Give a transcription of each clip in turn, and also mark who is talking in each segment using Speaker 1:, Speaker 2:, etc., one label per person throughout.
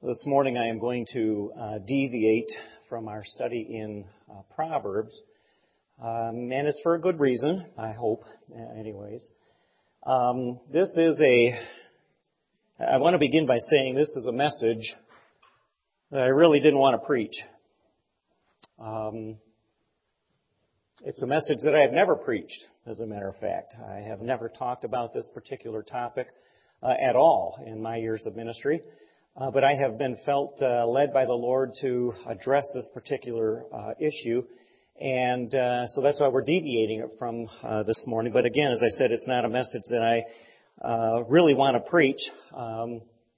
Speaker 1: This morning I am going to deviate from our study in Proverbs, and it's for a good reason, I hope, anyways. I want to begin by saying this is a message that I really didn't want to preach. It's a message that I have never preached, as a matter of fact. I have never talked about this particular topic at all in my years of ministry. But I have been felt led by the Lord to address this particular issue. And so that's why we're deviating it from this morning. But again, as I said, it's not a message that I really want to preach. And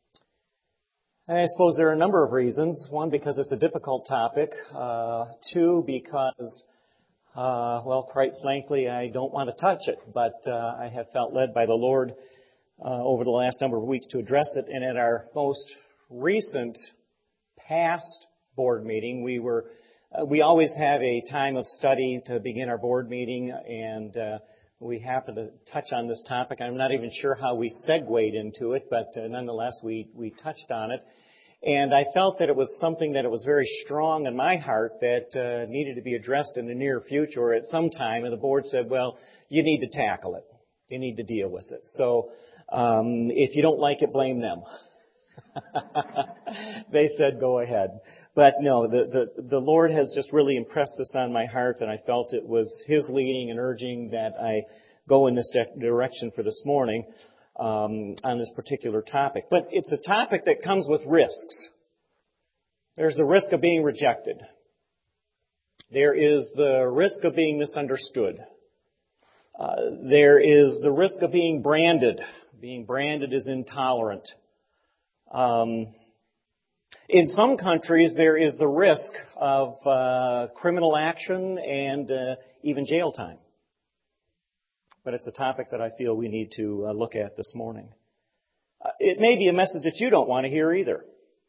Speaker 1: I suppose there are a number of reasons. One, because it's a difficult topic. Two, because, quite frankly, I don't want to touch it. But I have felt led by the Lord over the last number of weeks to address it. And at our most recent past board meeting, we always have a time of study to begin our board meeting, and we happened to touch on this topic. I'm not even sure how we segued into it, but nonetheless, we touched on it. And I felt that it was something that it was very strong in my heart that needed to be addressed in the near future or at some time. And the board said, well, you need to tackle it. You need to deal with it. So if you don't like it, blame them. They said, go ahead. But no, the Lord has just really impressed this on my heart, and I felt it was His leading and urging that I go in this direction for this morning on this particular topic. But it's a topic that comes with risks. There's the risk of being rejected. There is the risk of being misunderstood. There is the risk of being branded. Being branded as intolerant. In some countries, there is the risk of criminal action and even jail time. But it's a topic that I feel we need to look at this morning. It may be a message that you don't want to hear either.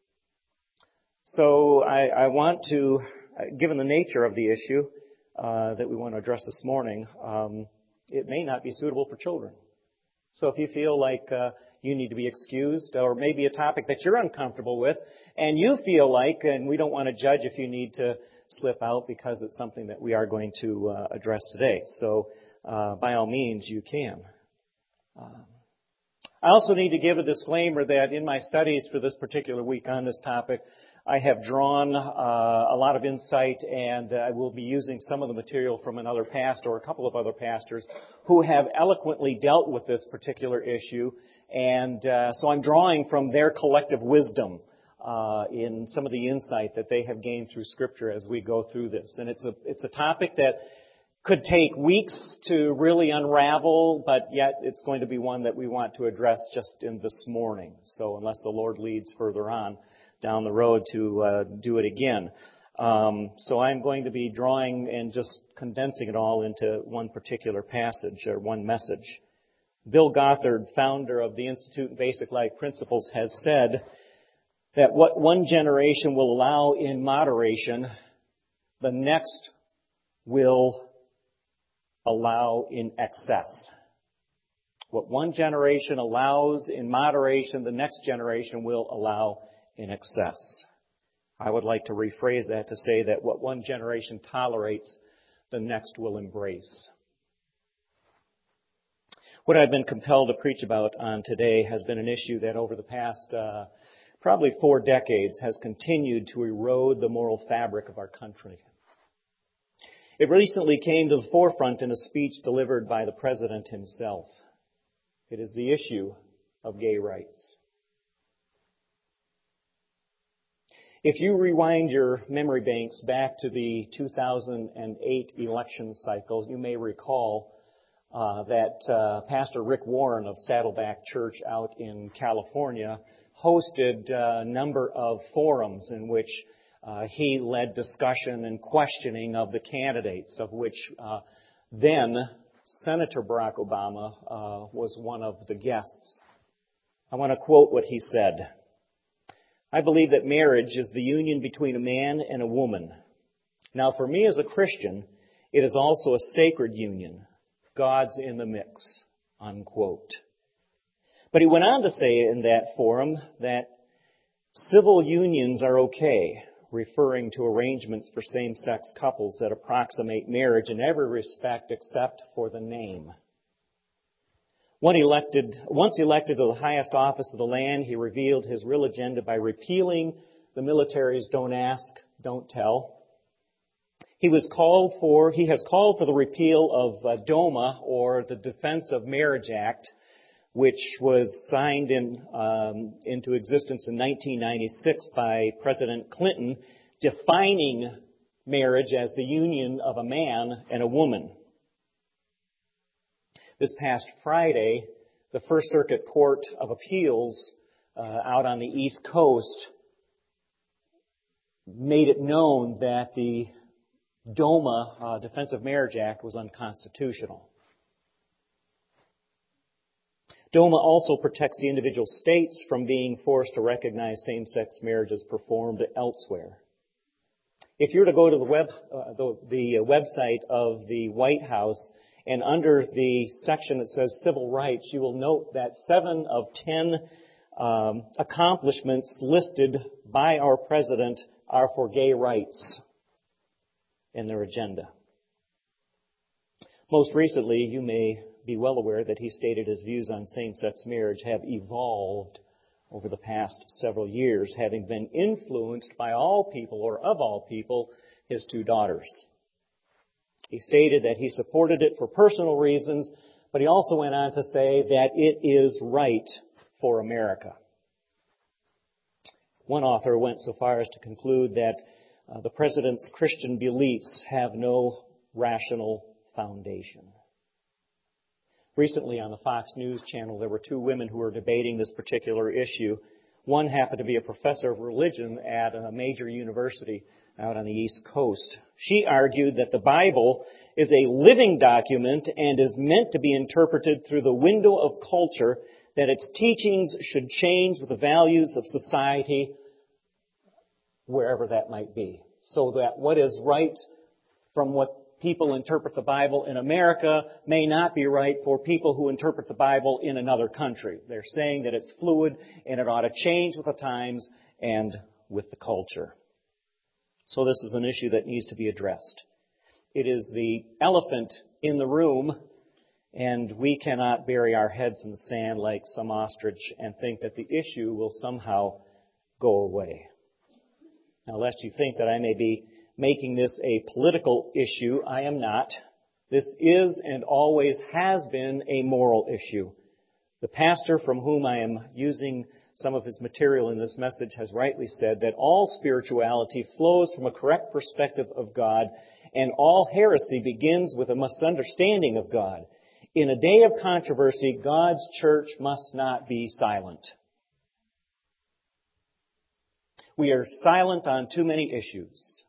Speaker 1: So I want to, given the nature of the issue that we want to address this morning, it may not be suitable for children. So if you feel like you need to be excused, or maybe a topic that you're uncomfortable with, and you feel like, and we don't want to judge if you need to slip out because it's something that we are going to address today. So by all means, you can. I also need to give a disclaimer that in my studies for this particular week on this topic, I have drawn a lot of insight, and I will be using some of the material from another pastor or a couple of other pastors who have eloquently dealt with this particular issue. And so I'm drawing from their collective wisdom in some of the insight that they have gained through Scripture as we go through this. And it's a topic that could take weeks to really unravel, but yet it's going to be one that we want to address just in this morning. So unless the Lord leads further on down the road to do it again. So I'm going to be drawing and just condensing it all into one particular passage or one message. Bill Gothard, founder of the Institute of Basic Life Principles, has said that what one generation will allow in moderation, the next will allow in excess. What one generation allows in moderation, the next generation will allow in excess. I would like to rephrase that to say that what one generation tolerates, the next will embrace. What I've been compelled to preach about on today has been an issue that over the past probably 4 decades has continued to erode the moral fabric of our country. It recently came to the forefront in a speech delivered by the President himself. It is the issue of gay rights. If you rewind your memory banks back to the 2008 election cycle, you may recall that Pastor Rick Warren of Saddleback Church out in California hosted a number of forums in which he led discussion and questioning of the candidates, of which then Senator Barack Obama was one of the guests. I want to quote what he said. I believe that marriage is the union between a man and a woman. Now, for me as a Christian, it is also a sacred union. God's in the mix, unquote. But he went on to say in that forum that Civil unions are okay, referring to arrangements for same-sex couples that approximate marriage in every respect except for the name. Once elected to the highest office of the land, he revealed his real agenda by repealing the military's Don't Ask, Don't Tell. He has called for the repeal of DOMA, or the Defense of Marriage Act, which was signed into existence in 1996 by President Clinton, defining marriage as the union of a man and a woman. This past Friday, the First Circuit Court of Appeals out on the East Coast made it known that the DOMA, Defense of Marriage Act, was unconstitutional. DOMA also protects the individual states from being forced to recognize same-sex marriages performed elsewhere. If you were to go to the website of the White House, and under the section that says Civil Rights, you will note that 7 of 10 accomplishments listed by our President are for gay rights in their agenda. Most recently, you may be well aware that he stated his views on same-sex marriage have evolved over the past several years, having been influenced by all people, or of all people, his 2 daughters. He stated that he supported it for personal reasons, but he also went on to say that it is right for America. One author went so far as to conclude that the President's Christian beliefs have no rational foundation. Recently on the Fox News channel, there were 2 women who were debating this particular issue. One happened to be a professor of religion at a major university out on the East Coast. She argued that the Bible is a living document and is meant to be interpreted through the window of culture, that its teachings should change with the values of society, wherever that might be. So that what is right from what people interpret the Bible in America may not be right for people who interpret the Bible in another country. They're saying that it's fluid and it ought to change with the times and with the culture. So this is an issue that needs to be addressed. It is the elephant in the room, and we cannot bury our heads in the sand like some ostrich and think that the issue will somehow go away. Now, lest you think that I may be making this a political issue, I am not. This is and always has been a moral issue. The pastor from whom I am using some of his material in this message has rightly said that all spirituality flows from a correct perspective of God, and all heresy begins with a misunderstanding of God. In a day of controversy, God's church must not be silent. We are silent on too many issues.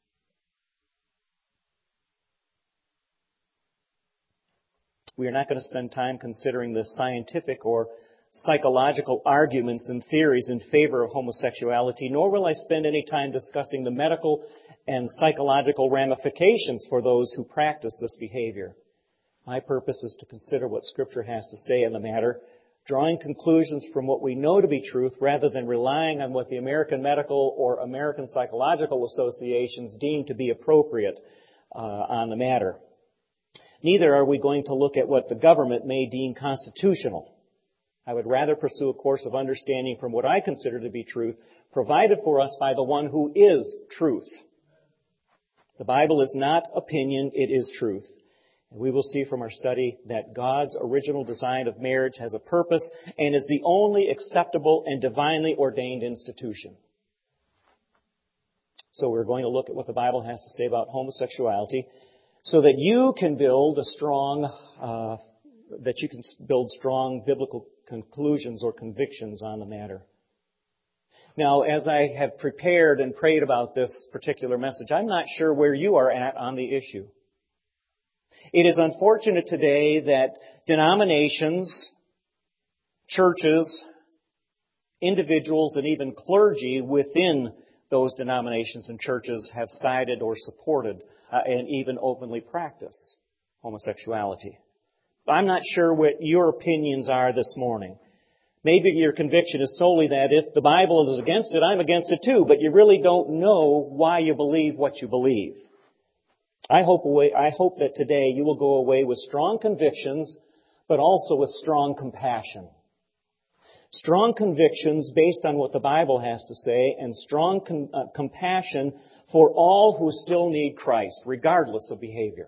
Speaker 1: We are not going to spend time considering the scientific or psychological arguments and theories in favor of homosexuality, nor will I spend any time discussing the medical and psychological ramifications for those who practice this behavior. My purpose is to consider what Scripture has to say in the matter, drawing conclusions from what we know to be truth rather than relying on what the American Medical or American Psychological Associations deem to be appropriate on the matter. Neither are we going to look at what the government may deem constitutional. I would rather pursue a course of understanding from what I consider to be truth, provided for us by the one who is truth. The Bible is not opinion, it is truth. And we will see from our study that God's original design of marriage has a purpose and is the only acceptable and divinely ordained institution. So we're going to look at what the Bible has to say about homosexuality so that you can build strong biblical conclusions or convictions on the matter. Now, as I have prepared and prayed about this particular message, I'm not sure where you are at on the issue. It is unfortunate today that denominations, churches, individuals, and even clergy within those denominations and churches have sided or supported and even openly practice homosexuality. I'm not sure what your opinions are this morning, Maybe your conviction is solely that if the Bible is against it, I'm against it too, but you really don't know why you believe what you believe. I hope that today you will go away with strong convictions, but also with strong compassion. Strong convictions based on what the Bible has to say, and strong compassion for all who still need Christ, regardless of behavior.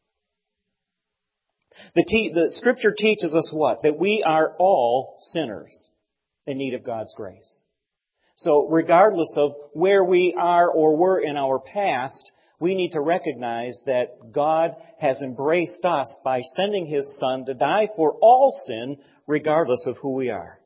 Speaker 1: The Scripture teaches us what? That we are all sinners in need of God's grace. So regardless of where we are or were in our past, we need to recognize that God has embraced us by sending His Son to die for all sin, regardless of who we are.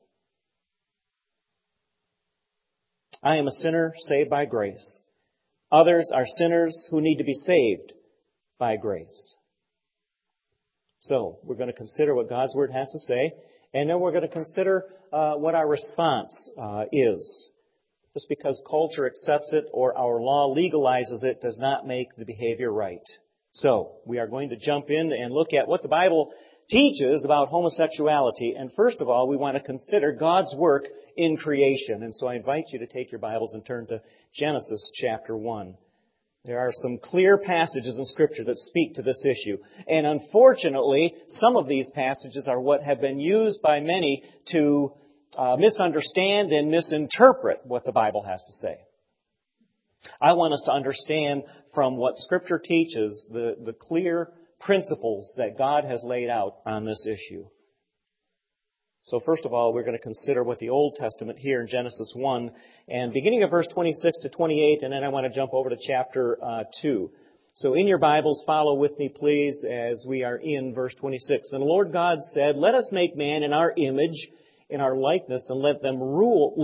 Speaker 1: I am a sinner saved by grace. Others are sinners who need to be saved by grace. So, we're going to consider what God's Word has to say, and then we're going to consider what our response is. Just because culture accepts it or our law legalizes it does not make the behavior right. So, we are going to jump in and look at what the Bible teaches about homosexuality. And first of all, we want to consider God's work in creation. And so I invite you to take your Bibles and turn to Genesis chapter 1. There are some clear passages in Scripture that speak to this issue. And unfortunately, some of these passages are what have been used by many to misunderstand and misinterpret what the Bible has to say. I want us to understand from what Scripture teaches the clear principles that God has laid out on this issue. So first of all, we're going to consider what the Old Testament here in Genesis 1, and beginning of verse 26 to 28, and then I want to jump over to chapter 2. So in your Bibles, follow with me, please, as we are in verse 26. And the Lord God said, "Let us make man in our image, in our likeness, and let them rule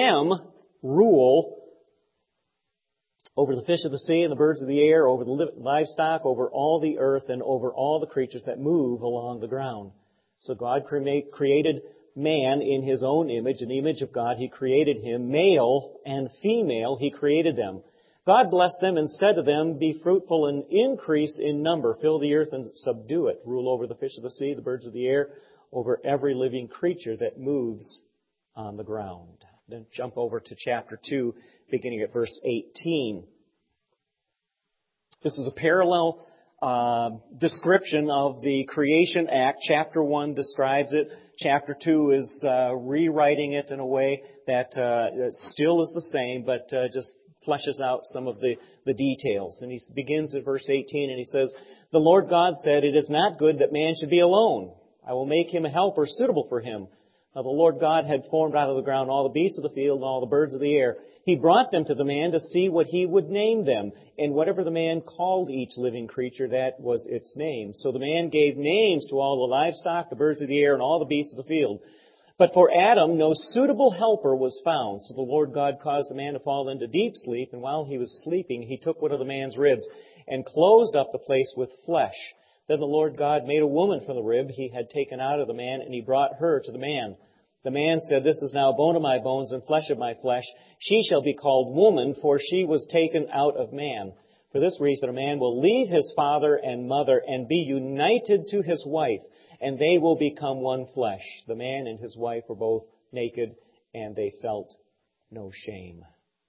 Speaker 1: over the fish of the sea and the birds of the air, over the livestock, over all the earth, and over all the creatures that move along the ground." So God created man in His own image. In the image of God, He created him. Male and female, He created them. God blessed them and said to them, "Be fruitful and increase in number. Fill the earth and subdue it. Rule over the fish of the sea, the birds of the air, over every living creature that moves on the ground." Then jump over to chapter 2, beginning at verse 18. This is a parallel description of the creation act. Chapter 1 describes it. Chapter 2 is rewriting it in a way that still is the same, but just fleshes out some of the details. And he begins at verse 18, and he says, "The Lord God said, 'It is not good that man should be alone. I will make him a helper suitable for him.' Now the Lord God had formed out of the ground all the beasts of the field and all the birds of the air. He brought them to the man to see what he would name them. And whatever the man called each living creature, that was its name. So the man gave names to all the livestock, the birds of the air, and all the beasts of the field. But for Adam, no suitable helper was found. So the Lord God caused the man to fall into deep sleep. And while he was sleeping, He took one of the man's ribs and closed up the place with flesh. Then the Lord God made a woman from the rib He had taken out of the man, and He brought her to the man. The man said, 'This is now bone of my bones and flesh of my flesh. She shall be called woman, for she was taken out of man. For this reason a man will leave his father and mother and be united to his wife, and they will become one flesh.' The man and his wife were both naked, and they felt no shame."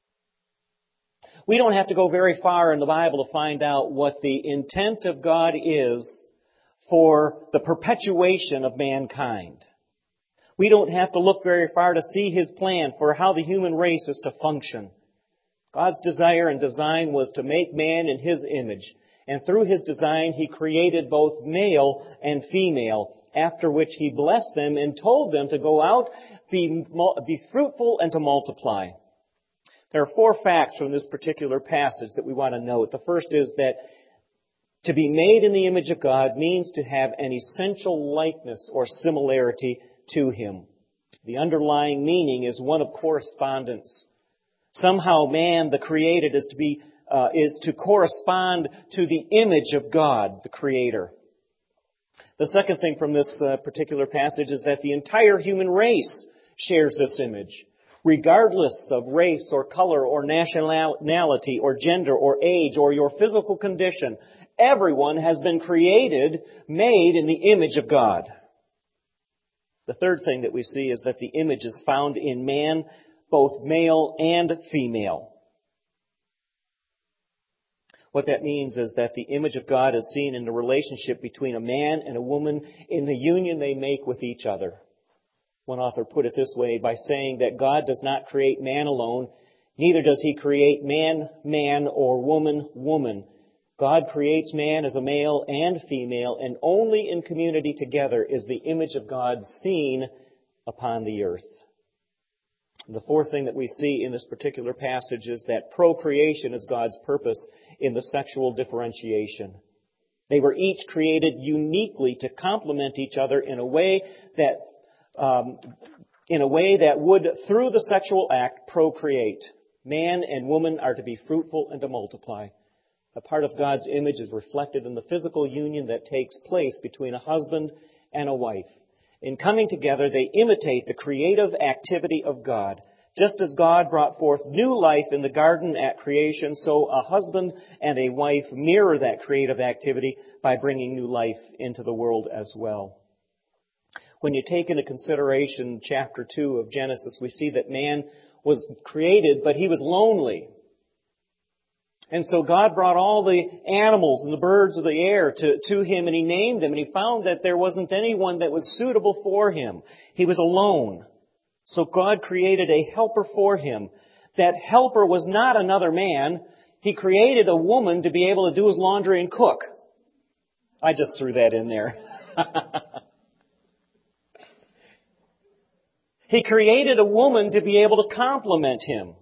Speaker 1: We don't have to go very far in the Bible to find out what the intent of God is for the perpetuation of mankind. We don't have to look very far to see His plan for how the human race is to function. God's desire and design was to make man in His image. And through His design, He created both male and female, after which He blessed them and told them to go out, be fruitful, and to multiply. There are 4 facts from this particular passage that we want to note. The first is that to be made in the image of God means to have an essential likeness or similarity to Him. The underlying meaning is one of correspondence. Somehow man, the created, is to correspond to the image of God, the Creator. The second thing from this particular passage is that the entire human race shares this image. Regardless of race or color or nationality or gender or age or your physical condition, everyone has been created, made in the image of God. The third thing that we see is that the image is found in man, both male and female. What that means is that the image of God is seen in the relationship between a man and a woman in the union they make with each other. One author put it this way by saying that God does not create man alone, neither does He create man, man, or woman, woman. God creates man as a male and female, and only in community together is the image of God seen upon the earth. The fourth thing that we see in this particular passage is that procreation is God's purpose in the sexual differentiation. They were each created uniquely to complement each other in a way that would, through the sexual act, procreate. Man and woman are to be fruitful and to multiply. A part of God's image is reflected in the physical union that takes place between a husband and a wife. In coming together, they imitate the creative activity of God. Just as God brought forth new life in the garden at creation, so a husband and a wife mirror that creative activity by bringing new life into the world as well. When you take into consideration chapter 2 of Genesis, we see that man was created, but he was lonely. And so God brought all the animals and the birds of the air to him, and He named them, and He found that there wasn't anyone that was suitable for him. He was alone. So God created a helper for him. That helper was not another man. He created a woman to be able to do his laundry and cook. I just threw that in there. He created a woman to be able to complement him.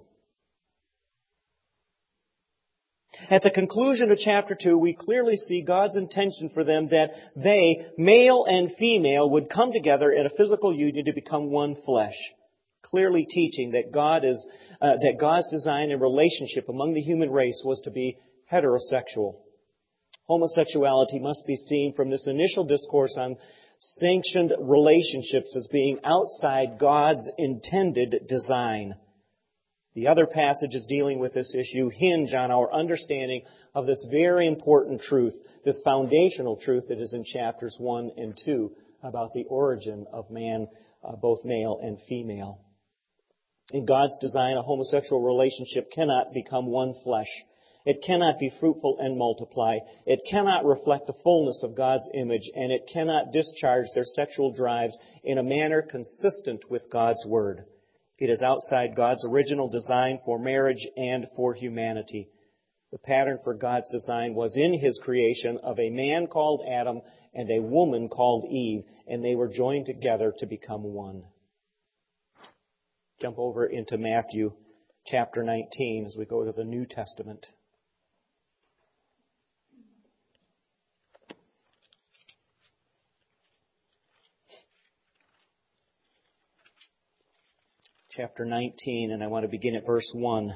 Speaker 1: At the conclusion of chapter 2, we clearly see God's intention for them that they, male and female, would come together in a physical union to become one flesh. Clearly teaching that God's design and relationship among the human race was to be heterosexual. Homosexuality must be seen from this initial discourse on sanctioned relationships as being outside God's intended design. The other passages dealing with this issue hinge on our understanding of this very important truth, this foundational truth that is in chapters 1 and 2 about the origin of man, both male and female. In God's design, a homosexual relationship cannot become one flesh. It cannot be fruitful and multiply. It cannot reflect the fullness of God's image, and it cannot discharge their sexual drives in a manner consistent with God's Word. It is outside God's original design for marriage and for humanity. The pattern for God's design was in His creation of a man called Adam and a woman called Eve, and they were joined together to become one. Jump over into Matthew chapter 19 as we go to the New Testament. Chapter 19, and I want to begin at verse 1.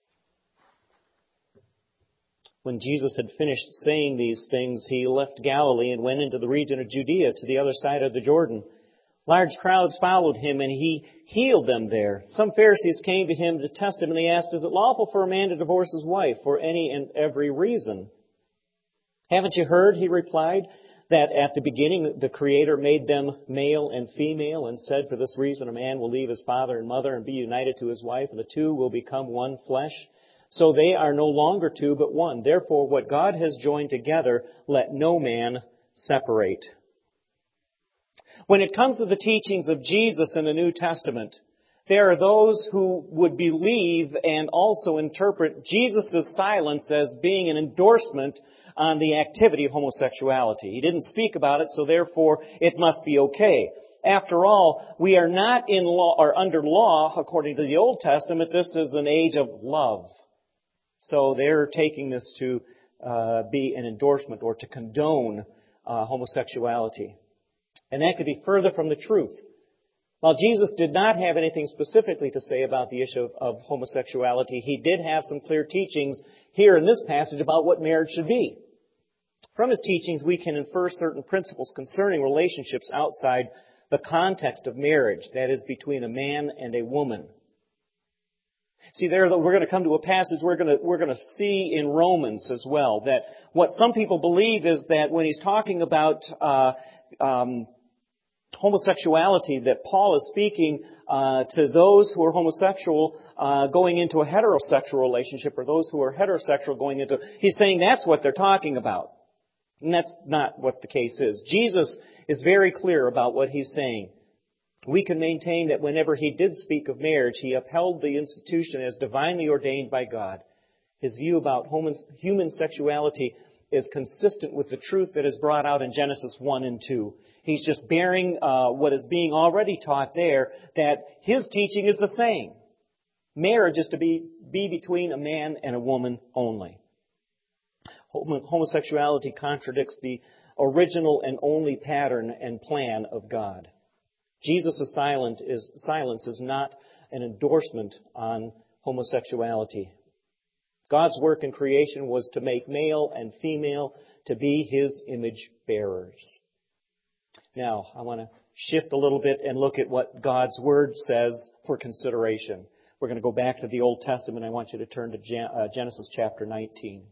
Speaker 1: When Jesus had finished saying these things, He left Galilee and went into the region of Judea to the other side of the Jordan. Large crowds followed Him, and He healed them there. Some Pharisees came to Him to test Him, and they asked, "Is it lawful for a man to divorce his wife for any and every reason?" "Haven't you heard," He replied, "that at the beginning the Creator made them male and female and said, for this reason a man will leave his father and mother and be united to his wife, and the two will become one flesh? So they are no longer two, but one. Therefore, what God has joined together, let no man separate." When it comes to the teachings of Jesus in the New Testament, there are those who would believe and also interpret Jesus' silence as being an endorsement on the activity of homosexuality. He didn't speak about it, so therefore it must be okay. After all, we are not in law or under law according to the Old Testament. This is an age of love. So they're taking this to be an endorsement or to condone homosexuality. And that could be further from the truth. While Jesus did not have anything specifically to say about the issue of homosexuality, He did have some clear teachings here in this passage about what marriage should be. From His teachings, we can infer certain principles concerning relationships outside the context of marriage, that is, between a man and a woman. See, we're going to come to a passage we're going to see in Romans as well, that what some people believe is that when he's talking about homosexuality that Paul is speaking to those who are homosexual going into a heterosexual relationship, or those who are heterosexual going into... He's saying that's what they're talking about. And that's not what the case is. Jesus is very clear about what he's saying. We can maintain that whenever he did speak of marriage, he upheld the institution as divinely ordained by God. His view about human sexuality is consistent with the truth that is brought out in Genesis 1 and 2. He's just bearing what is being already taught there, that his teaching is the same. Marriage is to be between a man and a woman only. Homosexuality contradicts the original and only pattern and plan of God. Jesus' silence is not an endorsement on homosexuality. God's work in creation was to make male and female to be His image bearers. Now, I want to shift a little bit and look at what God's Word says for consideration. We're going to go back to the Old Testament. I want you to turn to Genesis chapter 19.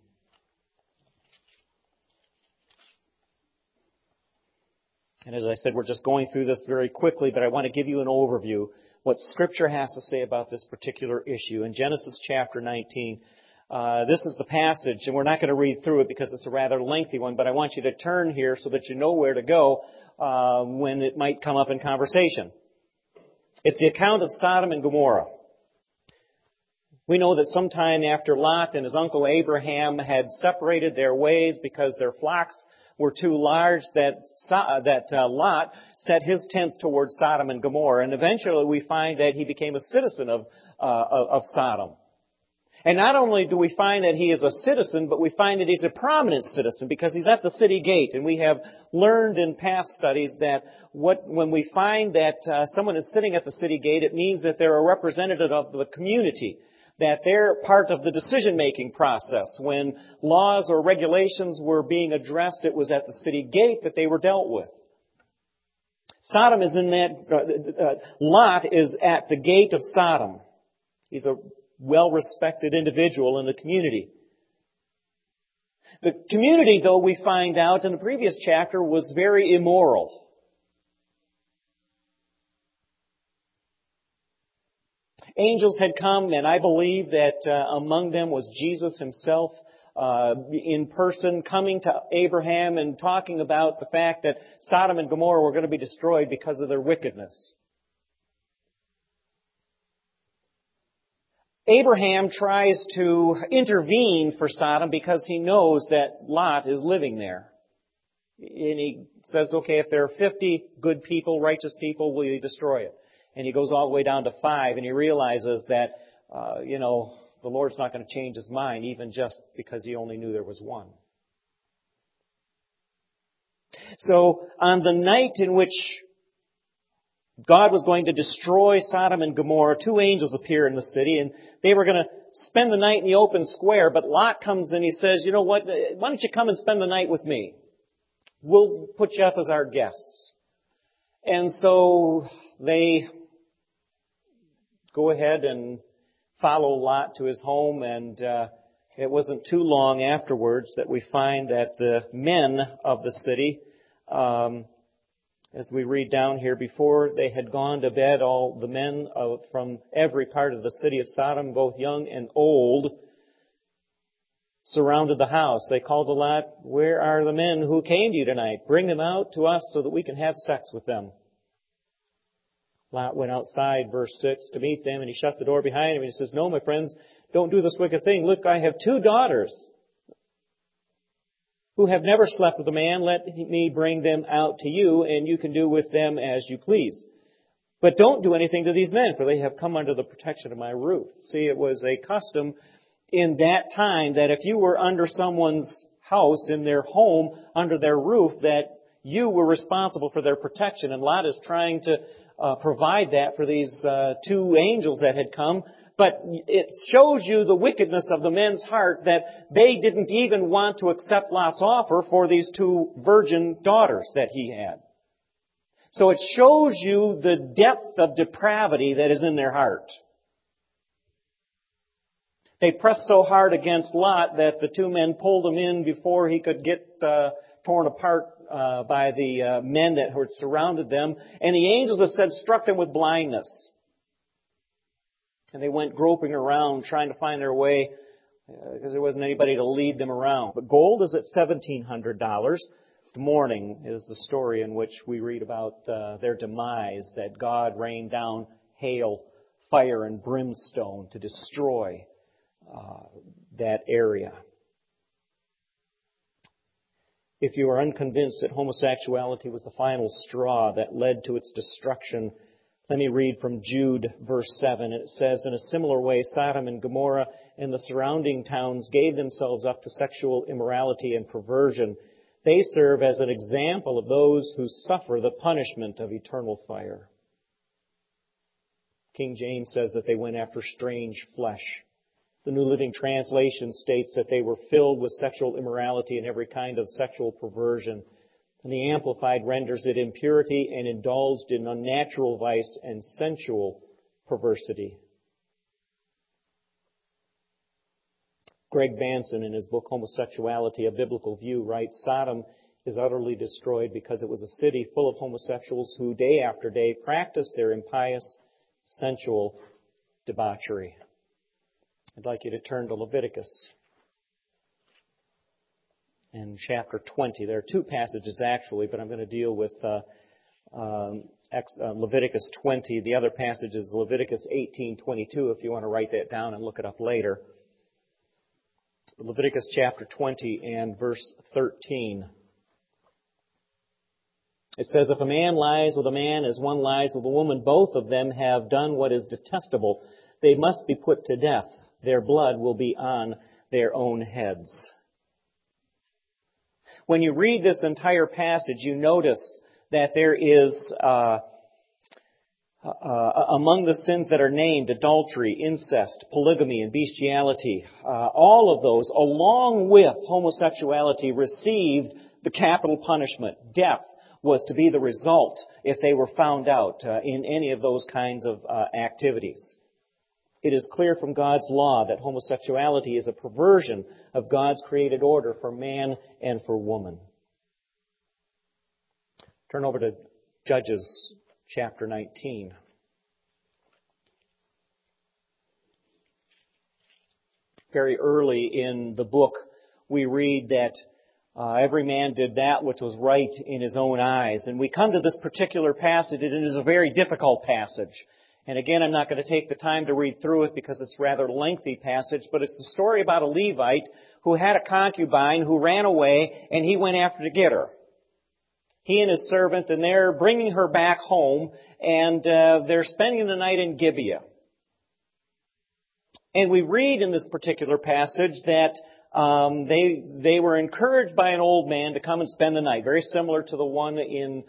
Speaker 1: And as I said, we're just going through this very quickly, but I want to give you an overview, what Scripture has to say about this particular issue. In Genesis chapter 19, this is the passage, and we're not going to read through it because it's a rather lengthy one, but I want you to turn here so that you know where to go when it might come up in conversation. It's the account of Sodom and Gomorrah. We know that sometime after Lot and his uncle Abraham had separated their ways because their flocks were too large, that Lot set his tents towards Sodom and Gomorrah. And eventually we find that he became a citizen of Sodom. And not only do we find that he is a citizen, but we find that he's a prominent citizen because he's at the city gate. And we have learned in past studies that when we find that someone is sitting at the city gate, it means that they're a representative of the community, that they're part of the decision-making process. When laws or regulations were being addressed, it was at the city gate that they were dealt with. Sodom is in that, Lot is at the gate of Sodom. He's a well-respected individual in the community. The community, though, we find out in the previous chapter, was very immoral. Angels had come, and I believe that among them was Jesus himself in person, coming to Abraham and talking about the fact that Sodom and Gomorrah were going to be destroyed because of their wickedness. Abraham tries to intervene for Sodom because he knows that Lot is living there. And he says, okay, if there are 50 good people, righteous people, will you destroy it? And he goes all the way down to 5, and he realizes that, the Lord's not going to change his mind, even just because he only knew there was one. So, on the night in which God was going to destroy Sodom and Gomorrah, 2 angels appear in the city, and they were going to spend the night in the open square, but Lot comes in, he says, you know what, why don't you come and spend the night with me? We'll put you up as our guests. And so they go ahead and follow Lot to his home, and it wasn't too long afterwards that we find that the men of the city, as we read down here, before they had gone to bed, all the men from every part of the city of Sodom, both young and old, surrounded the house. They called to Lot, "Where are the men who came to you tonight? Bring them out to us so that we can have sex with them." Lot went outside, verse 6, to meet them, and he shut the door behind him, and he says, "No, my friends, don't do this wicked thing. Look, I have 2 daughters who have never slept with a man. Let me bring them out to you, and you can do with them as you please. But don't do anything to these men, for they have come under the protection of my roof." See, it was a custom in that time that if you were under someone's house, in their home, under their roof, that you were responsible for their protection. And Lot is trying to provide that for these 2 angels that had come. But it shows you the wickedness of the men's heart that they didn't even want to accept Lot's offer for these 2 virgin daughters that he had. So it shows you the depth of depravity that is in their heart. They pressed so hard against Lot that the two men pulled him in before he could get torn apart by the men that had surrounded them. And the angels, it said, struck them with blindness. And they went groping around trying to find their way because there wasn't anybody to lead them around. But gold is at $1,700. The morning is the story in which we read about their demise, that God rained down hail, fire, and brimstone to destroy that area. If you are unconvinced that homosexuality was the final straw that led to its destruction, let me read from Jude, verse 7. It says, "In a similar way, Sodom and Gomorrah and the surrounding towns gave themselves up to sexual immorality and perversion. They serve as an example of those who suffer the punishment of eternal fire." King James says that they went after strange flesh. The New Living Translation states that they were filled with sexual immorality and every kind of sexual perversion. And the Amplified renders it impurity and indulged in unnatural vice and sensual perversity. Greg Banson, in his book Homosexuality, A Biblical View, writes, "Sodom is utterly destroyed because it was a city full of homosexuals who day after day practiced their impious, sensual debauchery." I'd like you to turn to Leviticus in chapter 20. There are two passages actually, but I'm going to deal with Leviticus 20. The other passage is Leviticus 18:22 if you want to write that down and look it up later. Leviticus chapter 20 and verse 13. It says, "If a man lies with a man as one lies with a woman, both of them have done what is detestable. They must be put to death. Their blood will be on their own heads." When you read this entire passage, you notice that there is, among the sins that are named, adultery, incest, polygamy, and bestiality. All of those, along with homosexuality, received the capital punishment. Death was to be the result if they were found out in any of those kinds of activities. It is clear from God's law that homosexuality is a perversion of God's created order for man and for woman. Turn over to Judges chapter 19. Very early in the book, we read that every man did that which was right in his own eyes. And we come to this particular passage, and it is a very difficult passage. And again, I'm not going to take the time to read through it because it's a rather lengthy passage, but it's the story about a Levite who had a concubine who ran away, and he went after to get her. He and his servant, and they're bringing her back home, and they're spending the night in Gibeah. And we read in this particular passage that they were encouraged by an old man to come and spend the night, very similar to the one in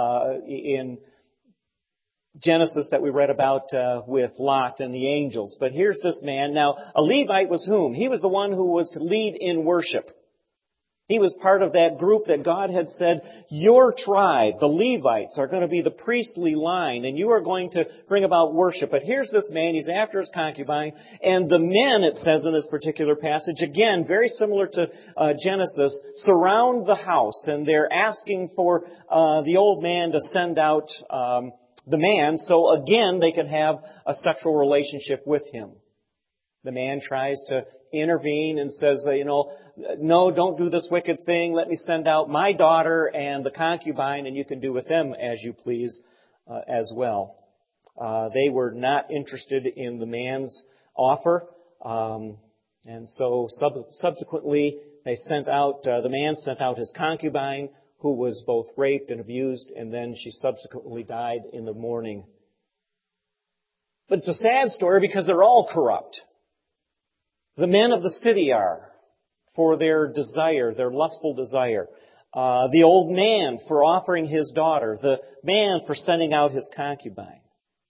Speaker 1: Genesis that we read about with Lot and the angels. But here's this man. Now, a Levite was whom? He was the one who was to lead in worship. He was part of that group that God had said, your tribe, the Levites, are going to be the priestly line, and you are going to bring about worship. But here's this man, he's after his concubine, and the men, it says in this particular passage, again, very similar to Genesis, surround the house, and they're asking for the old man to send out the man, so again, they can have a sexual relationship with him. The man tries to intervene and says, no, don't do this wicked thing. Let me send out my daughter and the concubine, and you can do with them as you please as well. They were not interested in the man's offer, and so subsequently the man sent out his concubine, who was both raped and abused, and then she subsequently died in the morning. But it's a sad story because they're all corrupt. The men of the city are, for their desire, their lustful desire. The old man for offering his daughter. The man for sending out his concubine.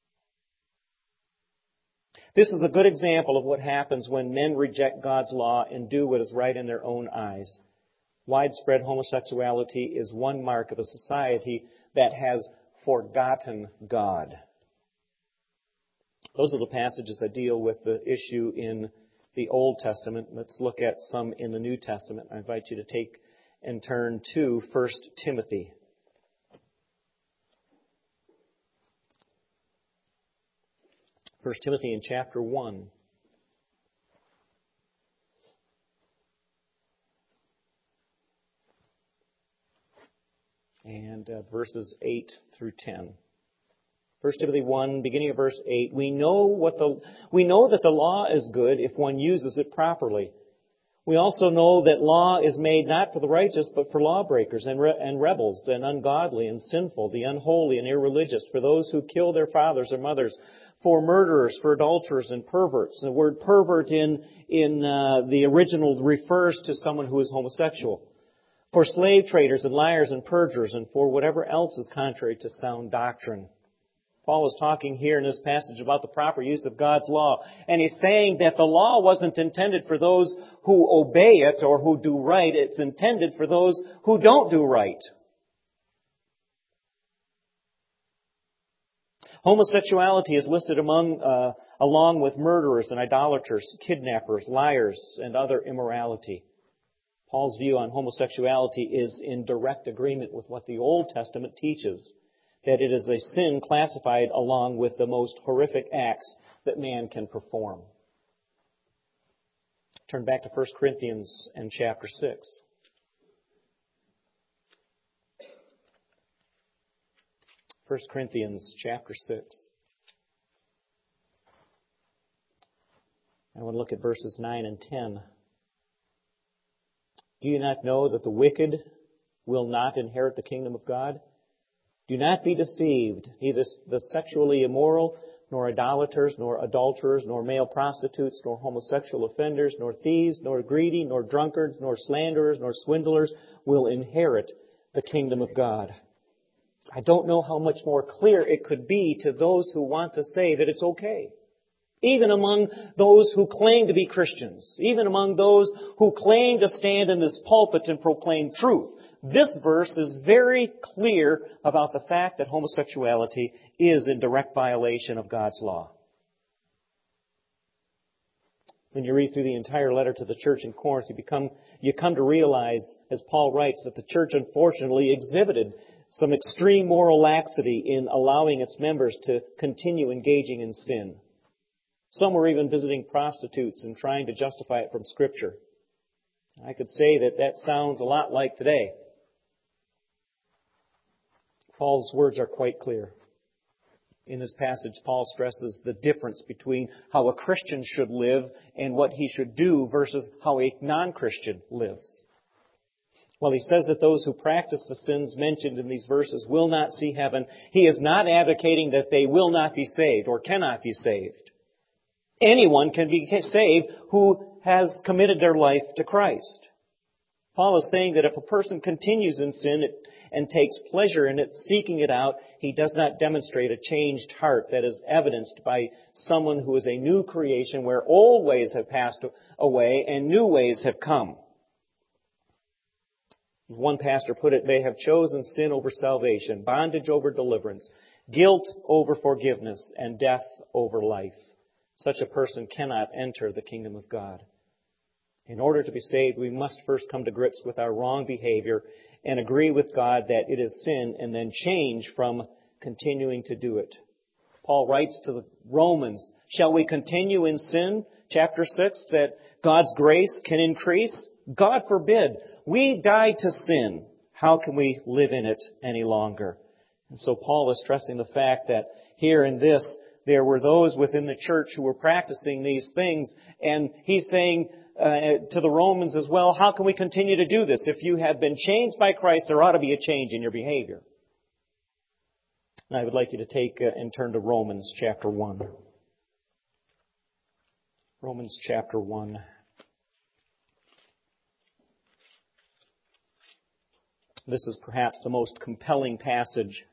Speaker 1: This is a good example of what happens when men reject God's law and do what is right in their own eyes. Widespread homosexuality is one mark of a society that has forgotten God. Those are the passages that deal with the issue in the Old Testament. Let's look at some in the New Testament. I invite you to take and turn to 1 Timothy. 1 Timothy in chapter 1. And verses 8 through 10. 1 Timothy 1, beginning of verse 8, we know that the law is good if one uses it properly. We also know that law is made not for the righteous, but for lawbreakers and rebels and ungodly and sinful, the unholy and irreligious, for those who kill their fathers or mothers, for murderers, for adulterers and perverts. The word pervert in the original refers to someone who is homosexual. For slave traders and liars and perjurers, and for whatever else is contrary to sound doctrine. Paul is talking here in this passage about the proper use of God's law. And he's saying that the law wasn't intended for those who obey it or who do right. It's intended for those who don't do right. Homosexuality is listed along with murderers and idolaters, kidnappers, liars, and other immorality. Paul's view on homosexuality is in direct agreement with what the Old Testament teaches, that it is a sin classified along with the most horrific acts that man can perform. Turn back to 1 Corinthians and chapter 6. 1 Corinthians chapter 6. I want to look at verses 9 and 10. Do you not know that the wicked will not inherit the kingdom of God? Do not be deceived. Neither the sexually immoral, nor idolaters, nor adulterers, nor male prostitutes, nor homosexual offenders, nor thieves, nor greedy, nor drunkards, nor slanderers, nor swindlers will inherit the kingdom of God. I don't know how much more clear it could be to those who want to say that it's okay. Even among those who claim to be Christians, even among those who claim to stand in this pulpit and proclaim truth, this verse is very clear about the fact that homosexuality is in direct violation of God's law. When you read through the entire letter to the church in Corinth, you come to realize, as Paul writes, that the church unfortunately exhibited some extreme moral laxity in allowing its members to continue engaging in sin. Some were even visiting prostitutes and trying to justify it from Scripture. I could say that sounds a lot like today. Paul's words are quite clear. In this passage, Paul stresses the difference between how a Christian should live and what he should do versus how a non-Christian lives. While he says that those who practice the sins mentioned in these verses will not see heaven, he is not advocating that they will not be saved or cannot be saved. Anyone can be saved who has committed their life to Christ. Paul is saying that if a person continues in sin and takes pleasure in it, seeking it out, he does not demonstrate a changed heart that is evidenced by someone who is a new creation where old ways have passed away and new ways have come. One pastor put it, they have chosen sin over salvation, bondage over deliverance, guilt over forgiveness, and death over life. Such a person cannot enter the kingdom of God. In order to be saved, we must first come to grips with our wrong behavior and agree with God that it is sin and then change from continuing to do it. Paul writes to the Romans, shall we continue in sin? Chapter 6, that God's grace can increase? God forbid. We died to sin. How can we live in it any longer? And so Paul is stressing the fact that here in this, there were those within the church who were practicing these things. And he's saying to the Romans as well, how can we continue to do this? If you have been changed by Christ, there ought to be a change in your behavior. And I would like you to take and turn to Romans chapter 1. Romans chapter 1. This is perhaps the most compelling passage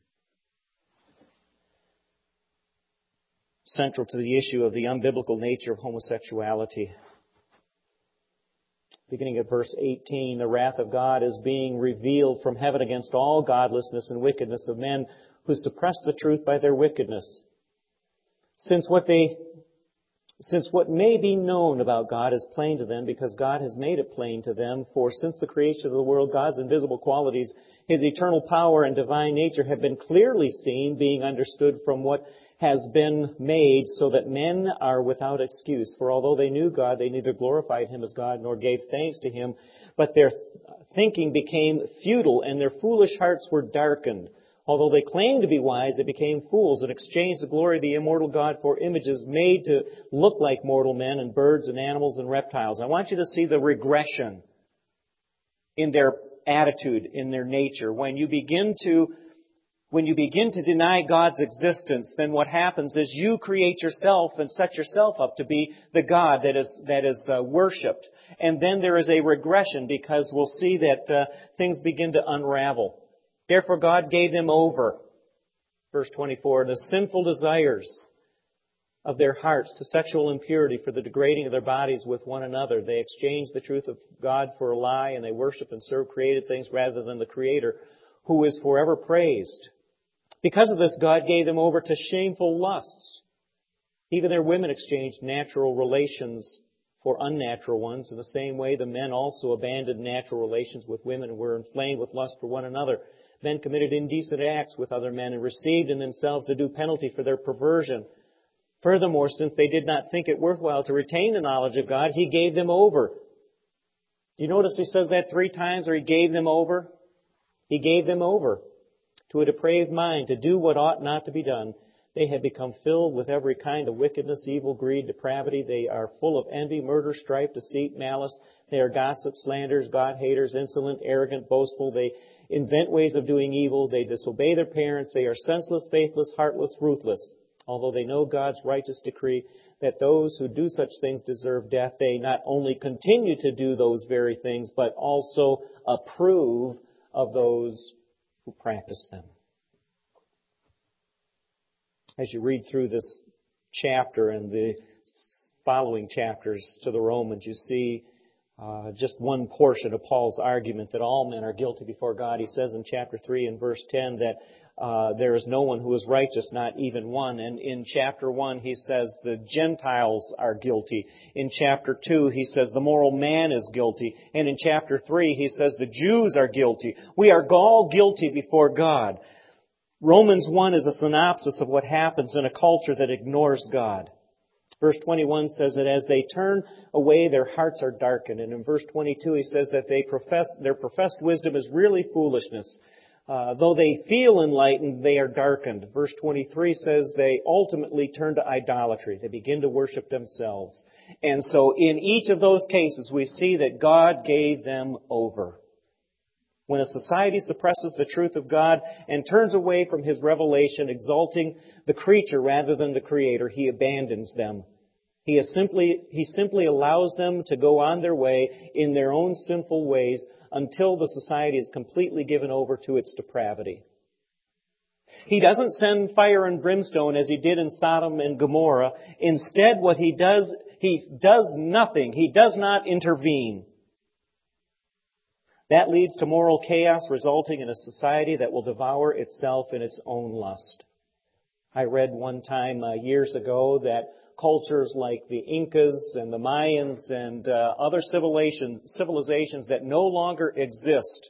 Speaker 1: central to the issue of the unbiblical nature of homosexuality. Beginning at verse 18, the wrath of God is being revealed from heaven against all godlessness and wickedness of men who suppress the truth by their wickedness. Since what they Since what may be known about God is plain to them, because God has made it plain to them, for since the creation of the world, God's invisible qualities, His eternal power and divine nature have been clearly seen, being understood from what has been made, so that men are without excuse. For although they knew God, they neither glorified Him as God nor gave thanks to Him, but their thinking became futile, and their foolish hearts were darkened. Although they claimed to be wise, they became fools and exchanged the glory of the immortal God for images made to look like mortal men and birds and animals and reptiles. I want you to see the regression in their attitude, in their nature. When you begin to deny God's existence, then what happens is you create yourself and set yourself up to be the God that is worshipped. And then there is a regression, because we'll see that things begin to unravel. Therefore God gave them over, verse 24, the sinful desires of their hearts to sexual impurity, for the degrading of their bodies with one another. They exchanged the truth of God for a lie, and they worship and serve created things rather than the Creator, who is forever praised. Because of this, God gave them over to shameful lusts. Even their women exchanged natural relations for unnatural ones. In the same way, the men also abandoned natural relations with women and were inflamed with lust for one another. Men committed indecent acts with other men and received in themselves the due penalty for their perversion. Furthermore, since they did not think it worthwhile to retain the knowledge of God, He gave them over. Do you notice He says that 3 times, or He gave them over? He gave them over to a depraved mind to do what ought not to be done. They have become filled with every kind of wickedness, evil, greed, depravity. They are full of envy, murder, strife, deceit, malice. They are gossips, slanderers, God-haters, insolent, arrogant, boastful. They invent ways of doing evil. They disobey their parents. They are senseless, faithless, heartless, ruthless. Although they know God's righteous decree that those who do such things deserve death, they not only continue to do those very things, but also approve of those who practice them. As you read through this chapter and the following chapters to the Romans, you see just one portion of Paul's argument that all men are guilty before God. He says in chapter 3 and verse 10 that there is no one who is righteous, not even one. And in chapter 1 he says the Gentiles are guilty. In chapter 2 he says the moral man is guilty. And in chapter 3 he says the Jews are guilty. We are all guilty before God. Romans 1 is a synopsis of what happens in a culture that ignores God. Verse 21 says that as they turn away, their hearts are darkened. And in verse 22 he says that their professed wisdom is really foolishness. Though they feel enlightened, they are darkened. Verse 23 says they ultimately turn to idolatry. They begin to worship themselves. And so in each of those cases we see that God gave them over. When a society suppresses the truth of God and turns away from His revelation, exalting the creature rather than the Creator, He abandons them. He simply allows them to go on their way in their own sinful ways until the society is completely given over to its depravity. He doesn't send fire and brimstone as He did in Sodom and Gomorrah. Instead, what He does nothing. He does not intervene. That leads to moral chaos, resulting in a society that will devour itself in its own lust. I read one time years ago that cultures like the Incas and the Mayans and other civilizations that no longer exist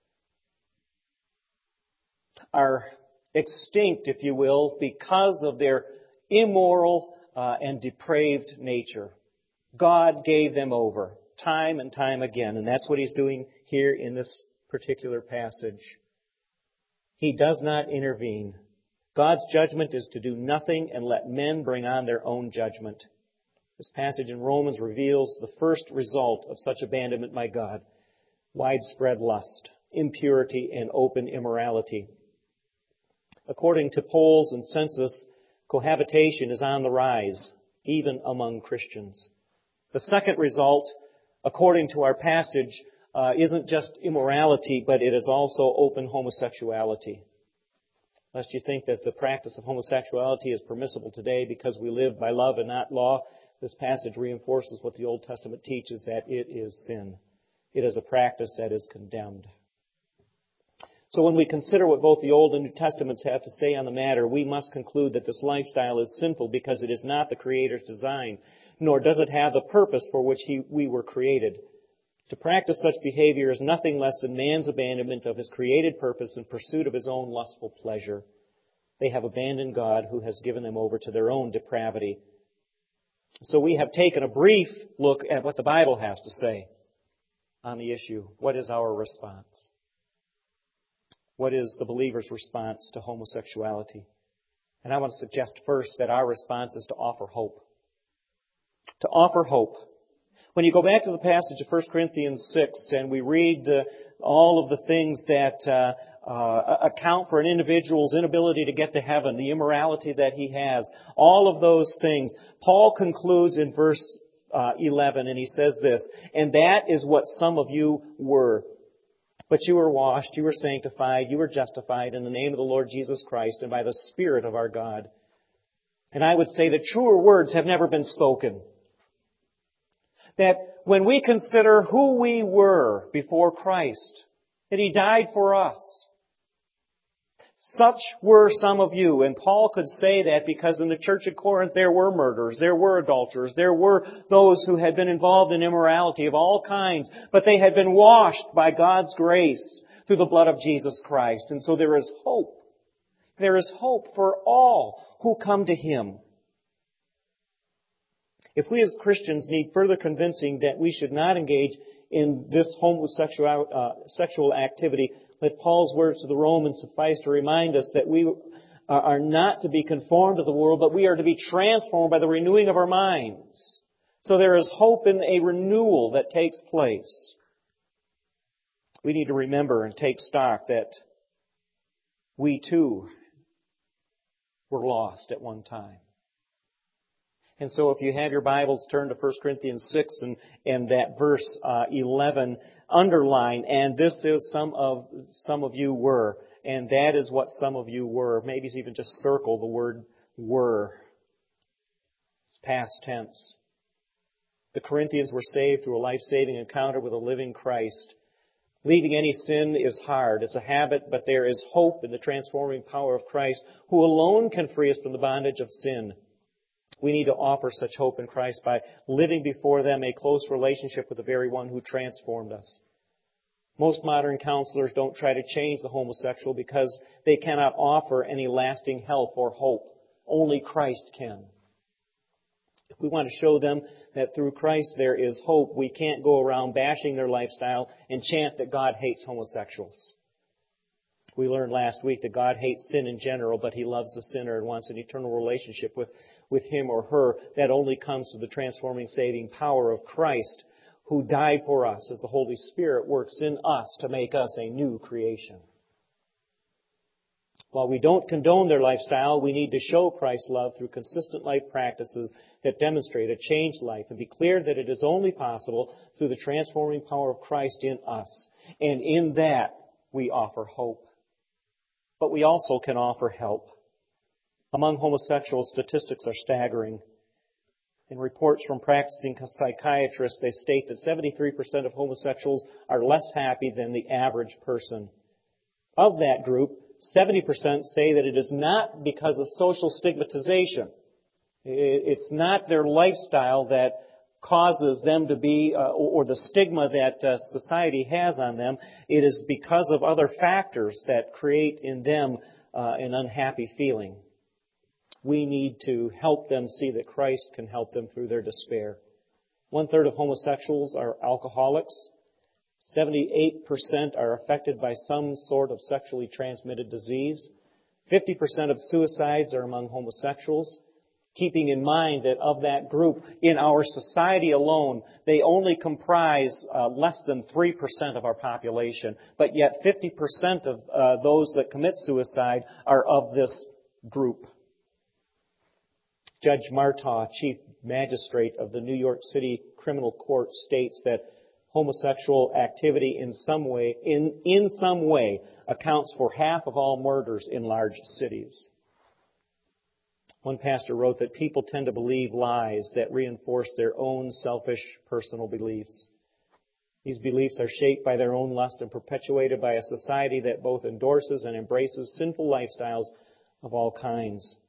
Speaker 1: are extinct, if you will, because of their immoral and depraved nature. God gave them over time and time again, and that's what He's doing here in this particular passage. He does not intervene. God's judgment is to do nothing and let men bring on their own judgment. This passage in Romans reveals the first result of such abandonment by God: widespread lust, impurity, and open immorality. According to polls and census, cohabitation is on the rise, even among Christians. The second result, according to our passage, isn't just immorality, but it is also open homosexuality. Lest you think that the practice of homosexuality is permissible today because we live by love and not law, this passage reinforces what the Old Testament teaches, that it is sin. It is a practice that is condemned. So when we consider what both the Old and New Testaments have to say on the matter, we must conclude that this lifestyle is sinful because it is not the Creator's design. nor does it have the purpose for which we were created. To practice such behavior is nothing less than man's abandonment of his created purpose in pursuit of his own lustful pleasure. They have abandoned God, who has given them over to their own depravity. So we have taken a brief look at what the Bible has to say on the issue. What is our response? What is the believer's response to homosexuality? And I want to suggest first that our response is to offer hope. To offer hope. When you go back to the passage of 1 Corinthians 6 and we read all of the things that account for an individual's inability to get to heaven, the immorality that he has, all of those things, Paul concludes in verse 11 and he says this, "And that is what some of you were. But you were washed, you were sanctified, you were justified in the name of the Lord Jesus Christ and by the Spirit of our God." And I would say that truer words have never been spoken. That when we consider who we were before Christ, that He died for us. Such were some of you. And Paul could say that because in the church at Corinth there were murderers, there were adulterers, there were those who had been involved in immorality of all kinds, but they had been washed by God's grace through the blood of Jesus Christ. And so there is hope. There is hope for all who come to Him. If we as Christians need further convincing that we should not engage in this sexual activity, let Paul's words to the Romans suffice to remind us that we are not to be conformed to the world, but we are to be transformed by the renewing of our minds. So there is hope in a renewal that takes place. We need to remember and take stock that we too were lost at one time. And so if you have your Bibles, turn to 1 Corinthians 6 and that verse 11, underline, "And this is some of you were." And that is what some of you were. Maybe even just circle the word were. It's past tense. The Corinthians were saved through a life-saving encounter with a living Christ. Leaving any sin is hard. It's a habit, but there is hope in the transforming power of Christ, who alone can free us from the bondage of sin. We need to offer such hope in Christ by living before them a close relationship with the very one who transformed us. Most modern counselors don't try to change the homosexual because they cannot offer any lasting help or hope. Only Christ can. If we want to show them that through Christ there is hope, we can't go around bashing their lifestyle and chant that God hates homosexuals. We learned last week that God hates sin in general, but He loves the sinner and wants an eternal relationship with him or her. That only comes through the transforming, saving power of Christ, who died for us as the Holy Spirit works in us to make us a new creation. While we don't condone their lifestyle, we need to show Christ's love through consistent life practices that demonstrate a changed life and be clear that it is only possible through the transforming power of Christ in us. And in that, we offer hope. But we also can offer help. Among homosexuals, statistics are staggering. In reports from practicing psychiatrists, they state that 73% of homosexuals are less happy than the average person. Of that group, 70% say that it is not because of social stigmatization. It's not their lifestyle that causes them to be, or the stigma that society has on them. It is because of other factors that create in them an unhappy feeling. We need to help them see that Christ can help them through their despair. 1/3 of homosexuals are alcoholics. 78% are affected by some sort of sexually transmitted disease. 50% of suicides are among homosexuals. Keeping in mind that of that group, in our society alone, they only comprise less than 3% of our population. But yet 50% of those that commit suicide are of this group. Judge Martaw, Chief Magistrate of the New York City Criminal Court, states that homosexual activity in some way accounts for half of all murders in large cities. One pastor wrote that people tend to believe lies that reinforce their own selfish personal beliefs. These beliefs are shaped by their own lust and perpetuated by a society that both endorses and embraces sinful lifestyles of all kinds.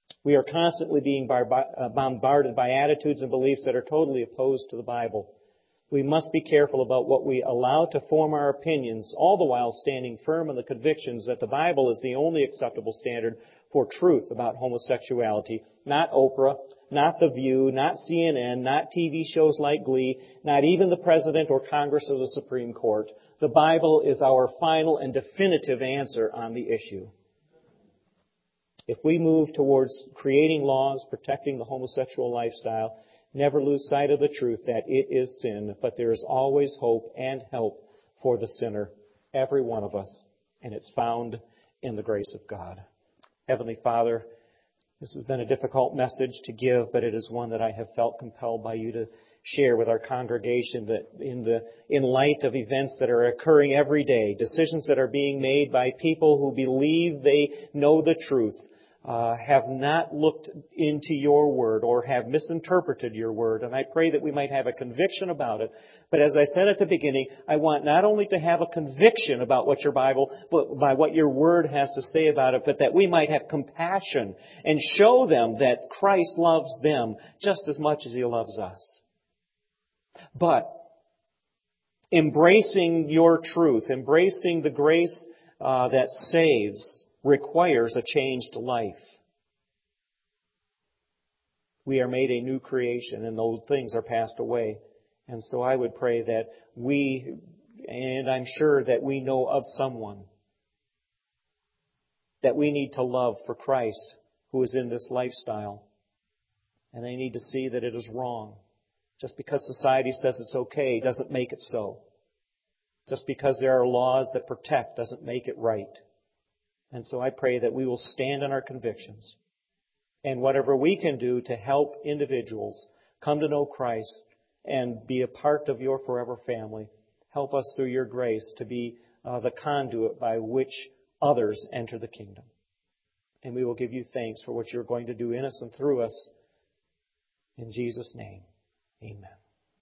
Speaker 1: We are constantly being bombarded by attitudes and beliefs that are totally opposed to the Bible. We must be careful about what we allow to form our opinions, all the while standing firm in the convictions that the Bible is the only acceptable standard for truth about homosexuality. Not Oprah, not The View, not CNN, not TV shows like Glee, not even the President or Congress or the Supreme Court. The Bible is our final and definitive answer on the issue. If we move towards creating laws protecting the homosexual lifestyle, never lose sight of the truth that it is sin, but there is always hope and help for the sinner, every one of us, and it's found in the grace of God. Heavenly Father, this has been a difficult message to give, but it is one that I have felt compelled by you to share with our congregation, that in light of events that are occurring every day, decisions that are being made by people who believe they know the truth, have not looked into your word or have misinterpreted your word. And I pray that we might have a conviction about it. But as I said at the beginning, I want not only to have a conviction about what your Bible, but by what your word has to say about it, but that we might have compassion and show them that Christ loves them just as much as He loves us. But embracing your truth, embracing the grace that saves, requires a changed life. We are made a new creation, and old things are passed away. And so I would pray that we, and I'm sure that we know of someone that we need to love for Christ who is in this lifestyle. And they need to see that it is wrong. Just because society says it's okay doesn't make it so. Just because there are laws that protect doesn't make it right. And so I pray that we will stand on our convictions. And whatever we can do to help individuals come to know Christ and be a part of your forever family, help us through your grace to be the conduit by which others enter the kingdom. And we will give you thanks for what you're going to do in us and through us. In Jesus' name, amen.